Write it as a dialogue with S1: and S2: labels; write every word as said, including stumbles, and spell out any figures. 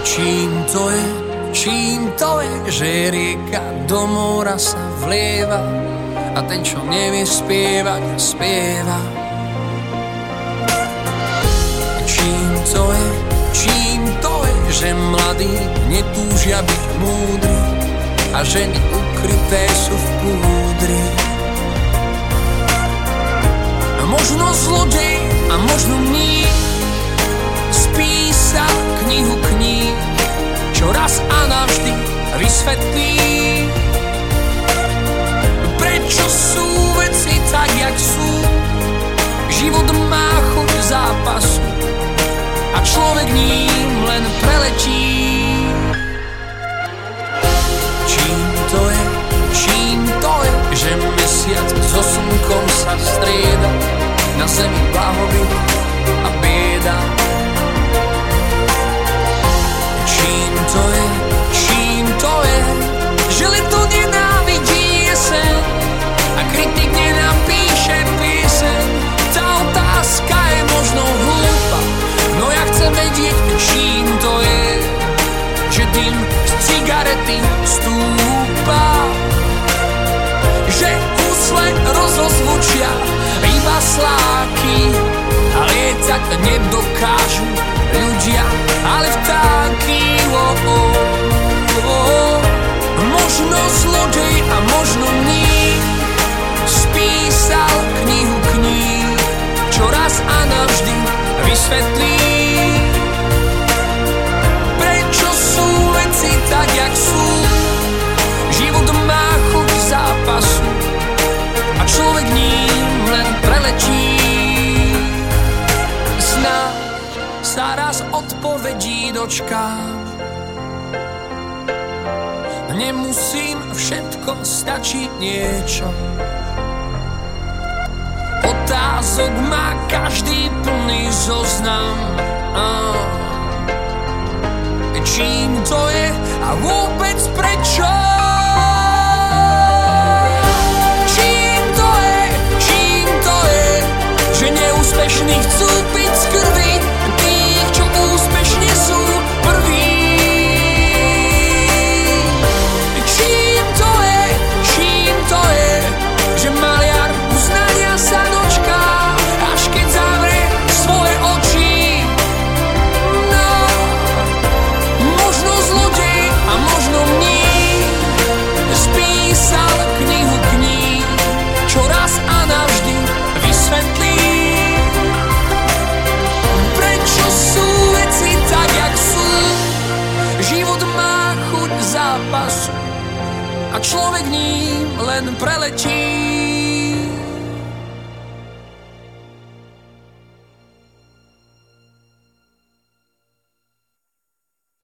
S1: Čím to je, čím to je, že rieka do mora sa vlieva a ten, čo nevie spievať, spieva. Čím to je, čím to je, že mladí netúžia byť múdri a ženy ukryté sú v kúdri. A možno zlodej a možno mní spísal knihu kníh, čo raz a navždy vysvetlí, prečo sú veci tak, jak sú. Život má chuť zápasu a človek ním len preletí. Čím to je, čím to je, že mesiac so slnkom sa strieda, na zemi blahobyt a bieda. Čím to je, čím to je, že leto nenávidí jeseň a kritik nenapíše pieseň. Tá otázka je možno hlúpa, no ja chcem vedieť, čím to je, že dym z cigarety stúpa, že husle rozozvučia iba sláky a lietať nedokážu ľudia, ale vtáky. Oh, oh, oh. Možno zlodej a možno mních spísal knihu kníh, čo raz a navždy vysvetlí, prečo sú veci tak, jak sú. Život má chuť zápasu a človek ním len preletí. Snáď sa raz odpovedí dočkám, nemusím všetko, stačí niečo. Otázok má každý plný zoznam. Čím to je a vôbec prečo? Čím to je, čím to je, že neúspešní chcú piť z krvi tých, čo úspešne sú prví. Čím to je, čím to je, že maliar uznania sa dočká, až keď zavrie svoje oči. No, možno zlodej a možno mních spísal knihu kníh, čo raz a navždy vysvetlí, prečo sú veci tak, jak sú. Život má chuť zápasu a človek ním len preletí.